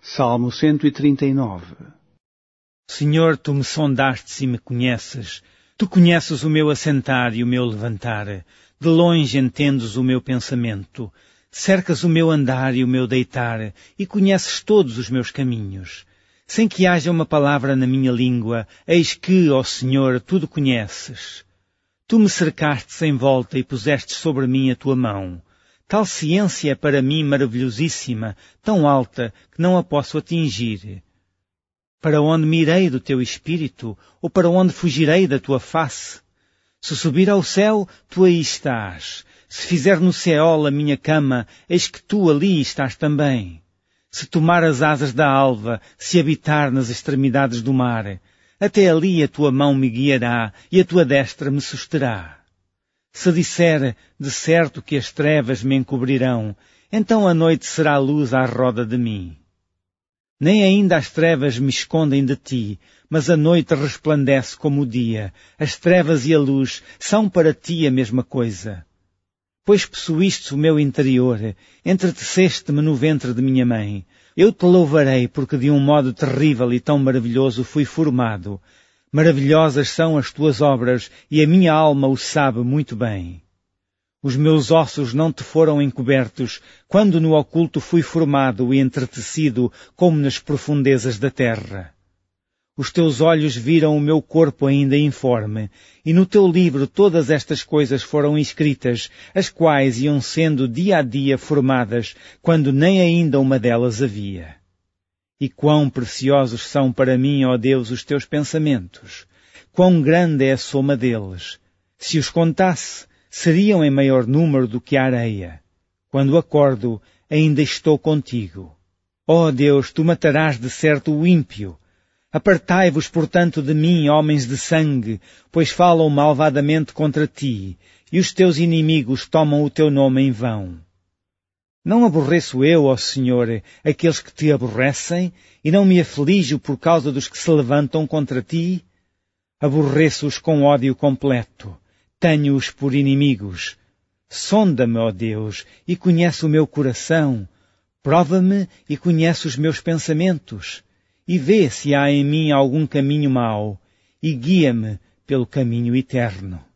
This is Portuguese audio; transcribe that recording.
Salmo 139. Senhor, tu me sondastes e me conheces. Tu conheces o meu assentar e o meu levantar. De longe entendes o meu pensamento. Cercas o meu andar e o meu deitar, e conheces todos os meus caminhos. Sem que haja uma palavra na minha língua, eis que, ó Senhor, tudo conheces. Tu me cercastes em volta e pusestes sobre mim a tua mão. Tal ciência é para mim maravilhosíssima, tão alta, que não a posso atingir. Para onde me irei do teu espírito, ou para onde fugirei da tua face? Se subir ao céu, tu aí estás. Se fizer no Seol a minha cama, eis que tu ali estás também. Se tomar as asas da alva, se habitar nas extremidades do mar, até ali a tua mão me guiará e a tua destra me susterá. Se disser, de certo que as trevas me encobrirão, então a noite será luz à roda de mim. Nem ainda as trevas me escondem de ti, mas a noite resplandece como o dia. As trevas e a luz são para ti a mesma coisa. Pois possuíste o meu interior, entreteceste-me no ventre de minha mãe. Eu te louvarei porque de um modo terrível e tão maravilhoso fui formado. Maravilhosas são as tuas obras e a minha alma o sabe muito bem. Os meus ossos não te foram encobertos, quando no oculto fui formado e entretecido como nas profundezas da terra. Os teus olhos viram o meu corpo ainda informe, e no teu livro todas estas coisas foram escritas, as quais iam sendo dia a dia formadas, quando nem ainda uma delas havia. E quão preciosos são para mim, ó Deus, os teus pensamentos! Quão grande é a soma deles! Se os contasse, seriam em maior número do que a areia. Quando acordo, ainda estou contigo. Ó Deus, tu matarás de certo o ímpio. Apartai-vos, portanto, de mim, homens de sangue, pois falam malvadamente contra ti, e os teus inimigos tomam o teu nome em vão. Não aborreço eu, ó Senhor, aqueles que te aborrecem, e não me aflijo por causa dos que se levantam contra ti? Aborreço-os com ódio completo. Tenho-os por inimigos. Sonda-me, ó Deus, e conhece o meu coração. Prova-me e conhece os meus pensamentos. E vê se há em mim algum caminho mau, e guia-me pelo caminho eterno.